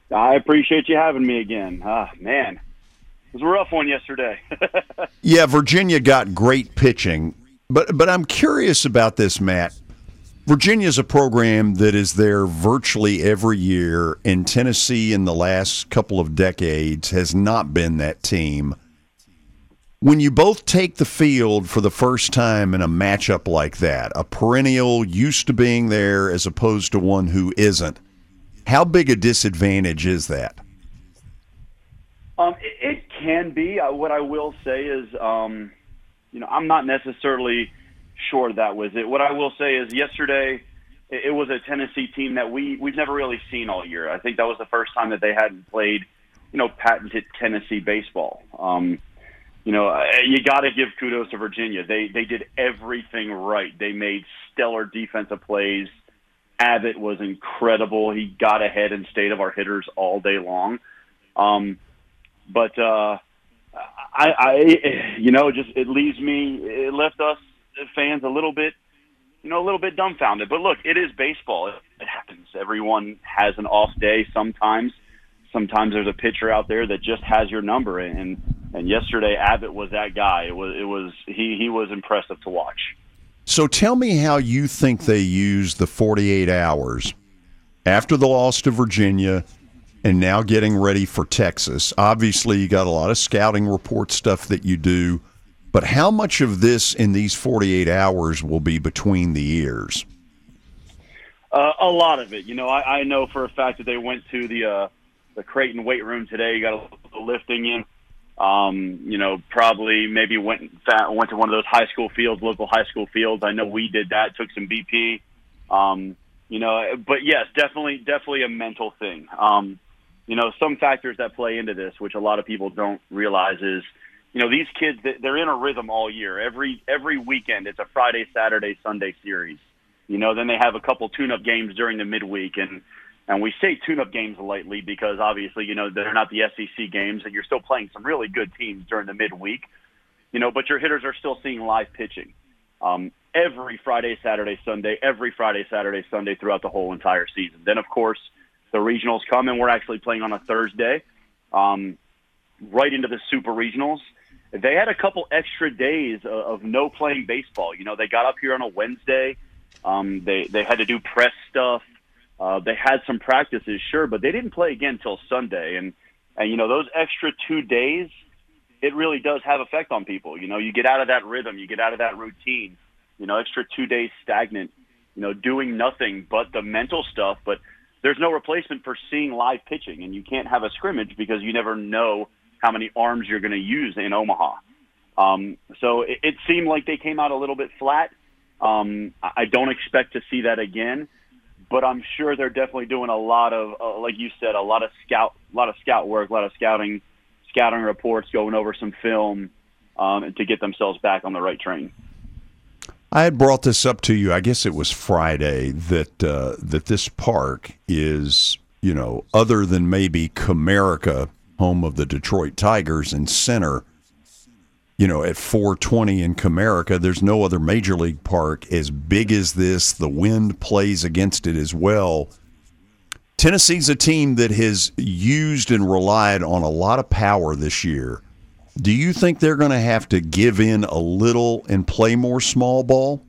I appreciate you having me again. Man, it was a rough one yesterday. Yeah, Virginia got great pitching, but I'm curious about this, Matt. Virginia's a program that is there virtually every year, and Tennessee in the last couple of decades has not been that team. When you both take the field for the first time in a matchup like that, a perennial used to being there as opposed to one who isn't, how big a disadvantage is that? It can be. What I will say is, I'm not necessarily sure that was it. What I will say is yesterday it was a Tennessee team that we've never really seen all year. I think that was the first time that they hadn't played, patented Tennessee baseball. You got to give kudos to Virginia. They did everything right. They made stellar defensive plays. Abbott was incredible. He got ahead and stayed of our hitters all day long. It left us fans a little bit dumbfounded. But look, it is baseball. It happens. Everyone has an off day sometimes. Sometimes there's a pitcher out there that just has your number. And yesterday, Abbott was that guy. He was impressive to watch. So tell me how you think they used the 48 hours after the loss to Virginia and now getting ready for Texas. Obviously, you got a lot of scouting report stuff that you do, but how much of this in these 48 hours will be between the ears? A lot of it. I know for a fact that they went to the Creighton weight room today. You got a little lifting in. Probably maybe went to one of those local high school fields. I know we did that, took some BP. But yes, definitely a mental thing. Some factors that play into this, which a lot of people don't realize is, these kids, they're in a rhythm all year. Every weekend, it's a Friday, Saturday, Sunday series. Then they have a couple tune-up games during the midweek, and we say tune-up games lightly because obviously, they're not the SEC games, and you're still playing some really good teams during the midweek. But your hitters are still seeing live pitching every Friday, Saturday, Sunday, throughout the whole entire season. Then, of course, the regionals come, and we're actually playing on a Thursday, right into the Super Regionals. They had a couple extra days of no playing baseball. They got up here on a Wednesday. They had to do press stuff. They had some practices, sure, but they didn't play again until Sunday. And those extra 2 days, it really does have effect on people. You get out of that rhythm, you get out of that routine. Extra 2 days stagnant, doing nothing but the mental stuff. But there's no replacement for seeing live pitching, and you can't have a scrimmage because you never know how many arms you're going to use in Omaha. So it seemed like they came out a little bit flat. I don't expect to see that again, but I'm sure they're definitely doing a lot of, like you said, a lot of scout work, a lot of scouting reports, going over some film, to get themselves back on the right train. I had brought this up to you, I guess it was Friday, that this park is, other than maybe Comerica, home of the Detroit Tigers, and center, at 420 in Comerica, there's no other major league park as big as this. The wind plays against it as well. Tennessee's a team that has used and relied on a lot of power this year. Do you think they're going to have to give in a little and play more small ball?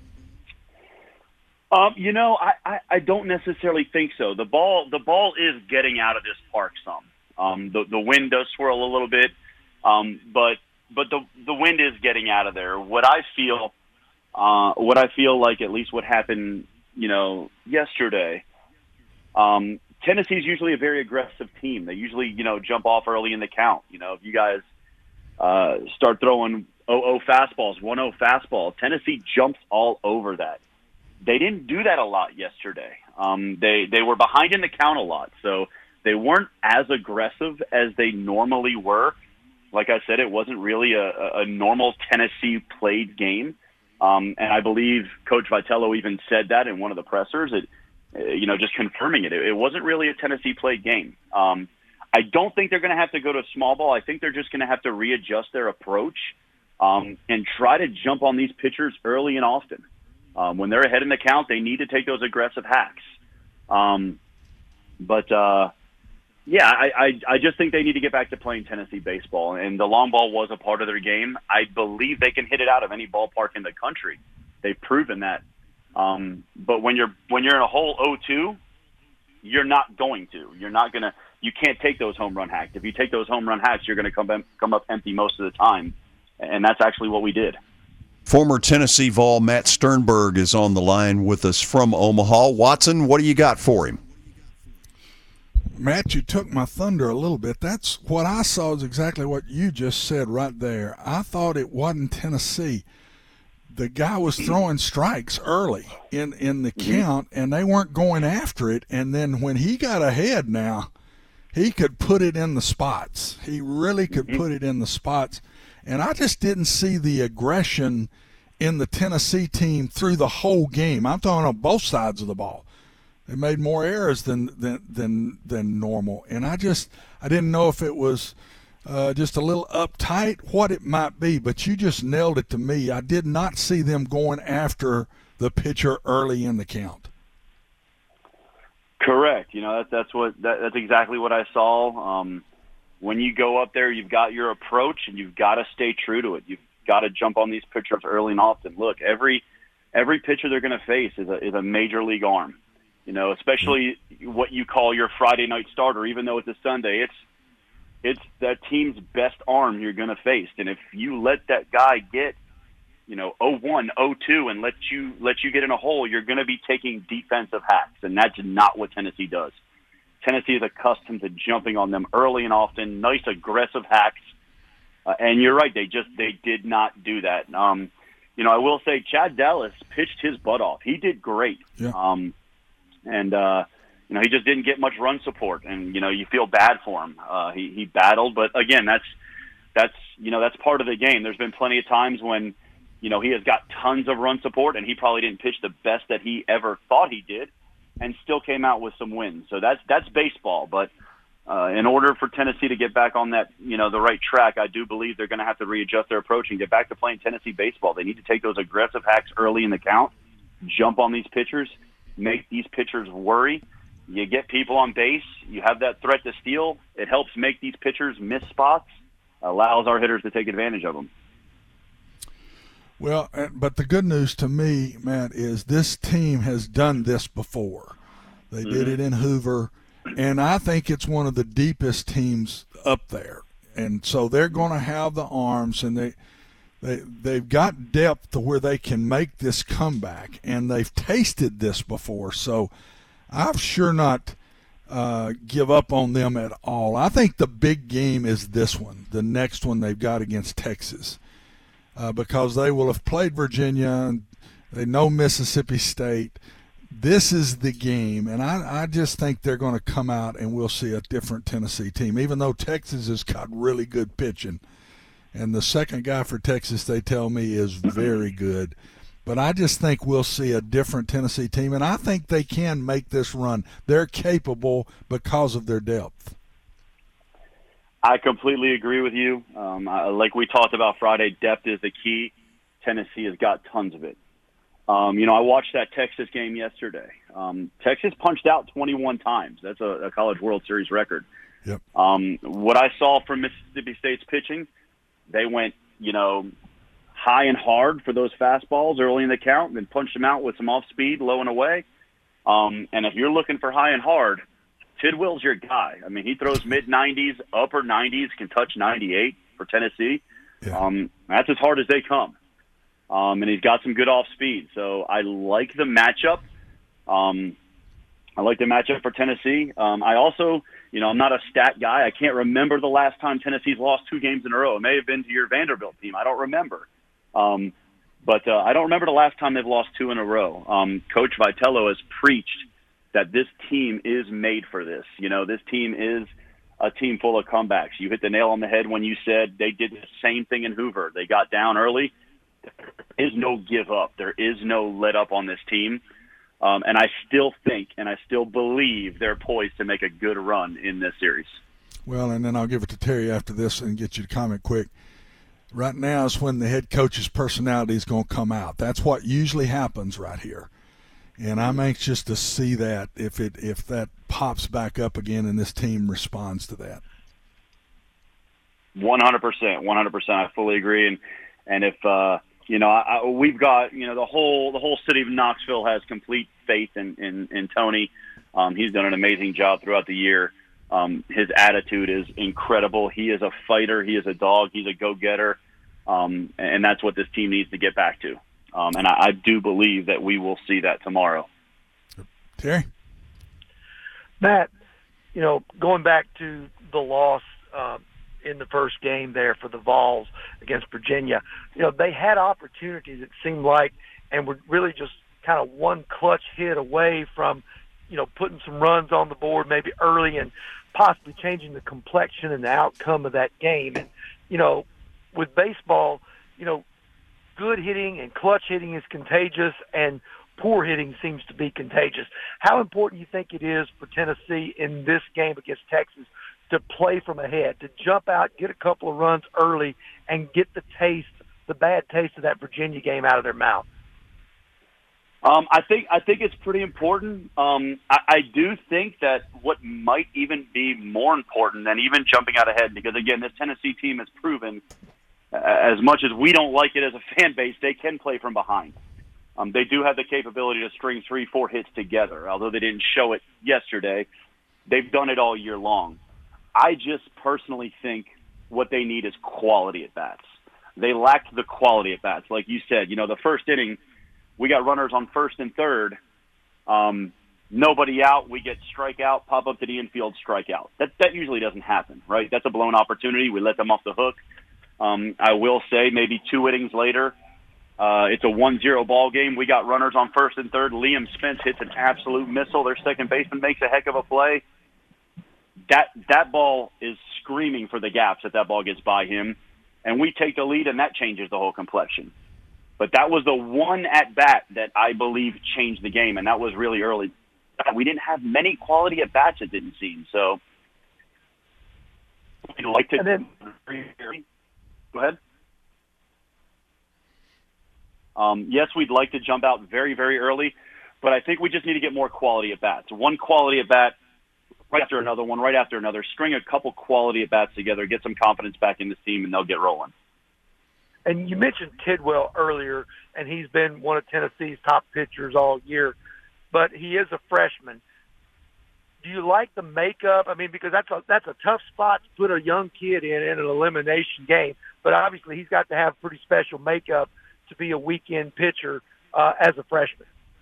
I don't necessarily think so. The ball is getting out of this park some. The wind does swirl a little bit, but the wind is getting out of there. What I feel like, at least what happened, yesterday. Tennessee's usually a very aggressive team. They usually, jump off early in the count. If you guys start throwing 0-0 fastballs, 1-0 fastball, Tennessee jumps all over that. They didn't do that a lot yesterday. They were behind in the count a lot, so they weren't as aggressive as they normally were. Like I said, it wasn't really a normal Tennessee played game. And I believe Coach Vitello even said that in one of the pressers, just confirming it. It wasn't really a Tennessee played game. I don't think they're going to have to go to small ball. I think they're just going to have to readjust their approach and try to jump on these pitchers early and often. When they're ahead in the count, they need to take those aggressive hacks. But Yeah, I just think they need to get back to playing Tennessee baseball, and the long ball was a part of their game. I believe they can hit it out of any ballpark in the country. They've proven that. But when you're in a hole 0-2, you're not going to. You can't take those home run hacks. If you take those home run hacks, you're going to come up empty most of the time, and that's actually what we did. Former Tennessee Vol Matt Sternberg is on the line with us from Omaha. Watson, what do you got for him? Matt, you took my thunder a little bit. That's what I saw is exactly what you just said right there. I thought it wasn't Tennessee. The guy was throwing strikes early in the count, and they weren't going after it. And then when he got ahead now, he could put it in the spots. He really could put it in the spots. And I just didn't see the aggression in the Tennessee team through the whole game. I'm talking on both sides of the ball. They made more errors than normal, and I didn't know if it was just a little uptight, what it might be. But you just nailed it to me. I did not see them going after the pitcher early in the count. Correct. That's exactly what I saw. When you go up there, you've got your approach, and you've got to stay true to it. You've got to jump on these pitchers early and often. Look, every pitcher they're going to face is a major league arm. Especially what you call your Friday night starter, even though it's a Sunday, it's that team's best arm you're going to face. And if you let that guy get, 0-1, 0-2, and let you get in a hole, you're going to be taking defensive hacks, and that's not what Tennessee does. Tennessee is accustomed to jumping on them early and often, nice aggressive hacks. And you're right, they did not do that. I will say Chad Dallas pitched his butt off. He did great. Yeah. And he just didn't get much run support, and you feel bad for him. He battled, but again, that's part of the game. There's been plenty of times when he has got tons of run support, and he probably didn't pitch the best that he ever thought he did, and still came out with some wins. So that's baseball. But in order for Tennessee to get back on that the right track, I do believe they're going to have to readjust their approach and get back to playing Tennessee baseball. They need to take those aggressive hacks early in the count, jump on these pitchers, make these pitchers worry. You get people on base. You have that threat to steal. It helps make these pitchers miss spots, allows our hitters to take advantage of them. Well, but the good news to me, Matt, is this team has done this before. They did it in Hoover, and I think it's one of the deepest teams up there. And so they're going to have the arms, and they've got depth to where they can make this comeback, and they've tasted this before. So I've sure not give up on them at all. I think the big game is this one, the next one they've got against Texas, because they will have played Virginia, and they know Mississippi State. This is the game, and I just think they're going to come out and we'll see a different Tennessee team, even though Texas has got really good pitching. And the second guy for Texas, they tell me, is very good. But I just think we'll see a different Tennessee team, and I think they can make this run. They're capable because of their depth. I completely agree with you. Like we talked about Friday, depth is the key. Tennessee has got tons of it. I watched that Texas game yesterday. Texas punched out 21 times. That's a College World Series record. Yep. What I saw from Mississippi State's pitching, they went, high and hard for those fastballs early in the count, then punched them out with some off-speed, low and away. And if you're looking for high and hard, Tidwell's your guy. I mean, he throws mid-90s, upper 90s, can touch 98 for Tennessee. Yeah. That's as hard as they come. And he's got some good off-speed. So I like the matchup. I like the matchup for Tennessee. I also, I'm not a stat guy. I can't remember the last time Tennessee's lost 2 games in a row. It may have been to your Vanderbilt team. I don't remember. But I don't remember the last time they've lost 2 in a row. Coach Vitello has preached that this team is made for this. This team is a team full of comebacks. You hit the nail on the head when you said they did the same thing in Hoover. They got down early. There is no give up. There is no let up on this team. And I still think and I still believe they're poised to make a good run in this series. Well, and then I'll give it to Terry after this and get you to comment quick. Right now is when the head coach's personality is going to come out. That's what usually happens right here. And I'm anxious to see that if that pops back up again and this team responds to that. 100%. I fully agree. And if we've got the whole city of Knoxville has complete faith in Tony. He's done an amazing job throughout the year. His attitude is incredible. He is a fighter. He is a dog. He's a go-getter. And that's what this team needs to get back to. And I do believe that we will see that tomorrow. Terry? Matt, going back to the loss in the first game there for the Vols against Virginia, they had opportunities, it seemed like, and were really just kind of one clutch hit away from, putting some runs on the board maybe early and possibly changing the complexion and the outcome of that game. And, with baseball, good hitting and clutch hitting is contagious, and poor hitting seems to be contagious. How important do you think it is for Tennessee in this game against Texas to play from ahead, to jump out, get a couple of runs early, and get the bad taste of that Virginia game out of their mouth? I think it's pretty important. I do think that what might even be more important than even jumping out ahead, because again, this Tennessee team has proven, as much as we don't like it as a fan base, they can play from behind. They do have the capability to string 3-4 hits together, although they didn't show it yesterday. They've done it all year long. I just personally think what they need is quality at bats. They lacked the quality at bats. Like you said, the first inning, we got runners on first and third. Nobody out. We get strikeout, pop up to the infield, strikeout. That usually doesn't happen, right? That's a blown opportunity. We let them off the hook. I will say maybe 2 innings later, it's a 1-0 ball game. We got runners on first and third. Liam Spence hits an absolute missile. Their second baseman makes a heck of a play. That ball is screaming for the gaps if that ball gets by him. And we take the lead, and that changes the whole complexion. But that was the one at-bat that I believe changed the game, and that was really early. We didn't have many quality at-bats, it didn't seem. So we'd like to... Go ahead. Yes, we'd like to jump out very, very early, but I think we just need to get more quality at-bats. One quality at-bat right after another, one right after another. String a couple quality at-bats together, get some confidence back in this team, and they'll get rolling. And you mentioned Tidwell earlier, and he's been one of Tennessee's top pitchers all year, but he is a freshman. Do you like the makeup? I mean, because that's a tough spot to put a young kid in an elimination game, but obviously he's got to have pretty special makeup to be a weekend pitcher as a freshman.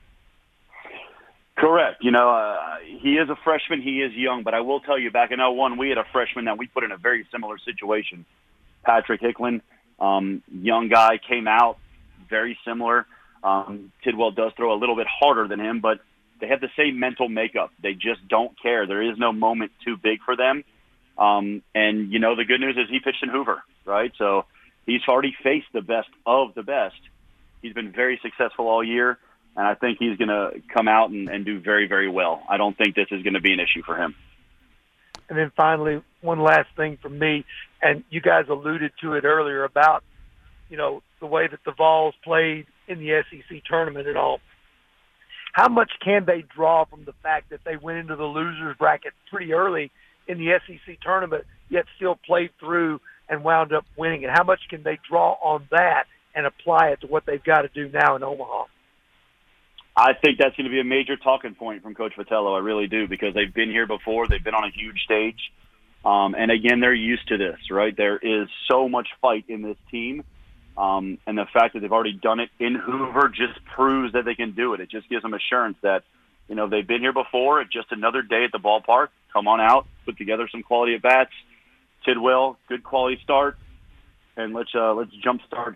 Correct. He is a freshman. He is young, but I will tell you, back in 2001, we had a freshman that we put in a very similar situation. Patrick Hicklin, young guy, came out very similar. Tidwell does throw a little bit harder than him, but they have the same mental makeup. They just don't care. There is no moment too big for them. And, the good news is he pitched in Hoover, right? So he's already faced the best of the best. He's been very successful all year, and I think he's going to come out and do very, very well. I don't think this is going to be an issue for him. And then finally, one last thing from me, and you guys alluded to it earlier about, the way that the Vols played in the SEC tournament and all. How much can they draw from the fact that they went into the losers bracket pretty early in the SEC tournament, yet still played through and wound up winning it? How much can they draw on that and apply it to what they've got to do now in Omaha? I think that's going to be a major talking point from Coach Vitello. I really do, because they've been here before. They've been on a huge stage. And again, they're used to this, right? There is so much fight in this team. And the fact that they've already done it in Hoover just proves that they can do it. It just gives them assurance that, they've been here before. It's just another day at the ballpark. Come on out, put together some quality at bats. Tidwell, good quality start, and let's jumpstart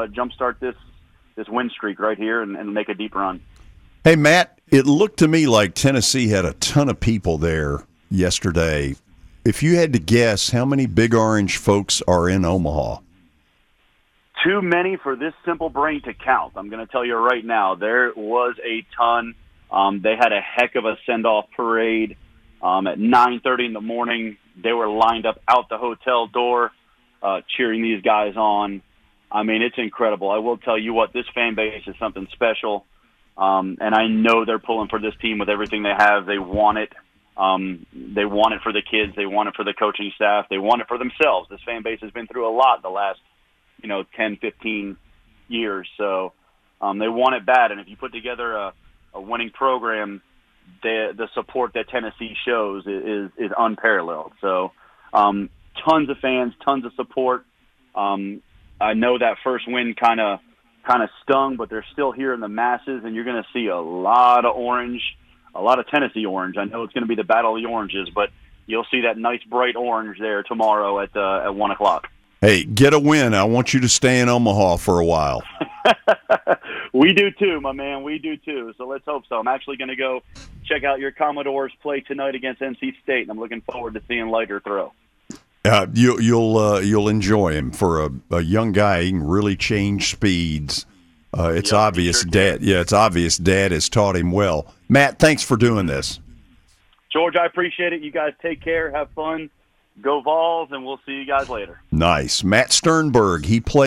this win streak right here and make a deep run. Hey, Matt, it looked to me like Tennessee had a ton of people there yesterday. If you had to guess, how many Big Orange folks are in Omaha? Too many for this simple brain to count. I'm going to tell you right now, there was a ton. They had a heck of a send-off parade at 9:30 in the morning. They were lined up out the hotel door cheering these guys on. I mean, it's incredible. I will tell you what, this fan base is something special. And I know they're pulling for this team with everything they have. They want it. They want it for the kids. They want it for the coaching staff. They want it for themselves. This fan base has been through a lot the last, 10, 15 years. So they want it bad. And if you put together a winning program, the support that Tennessee shows is unparalleled. So tons of fans, tons of support. I know that first win kind of stung, but they're still here in the masses, and you're going to see a lot of orange, a lot of Tennessee orange. I know it's going to be the battle of the oranges, but you'll see that nice bright orange there tomorrow at 1 o'clock. Hey, get a win. I want you to stay in Omaha for a while. We do too, my man. We do too. So let's hope so. I'm actually going to go check out your Commodores play tonight against NC State, and I'm looking forward to seeing Leiter throw. You'll enjoy him. For a young guy, he can really change speeds. It's obvious, sure Dad. Yeah, it's obvious Dad has taught him well. Matt, thanks for doing this. George, I appreciate it. You guys take care, have fun, go Vols, and we'll see you guys later. Nice, Matt Sternberg. He played.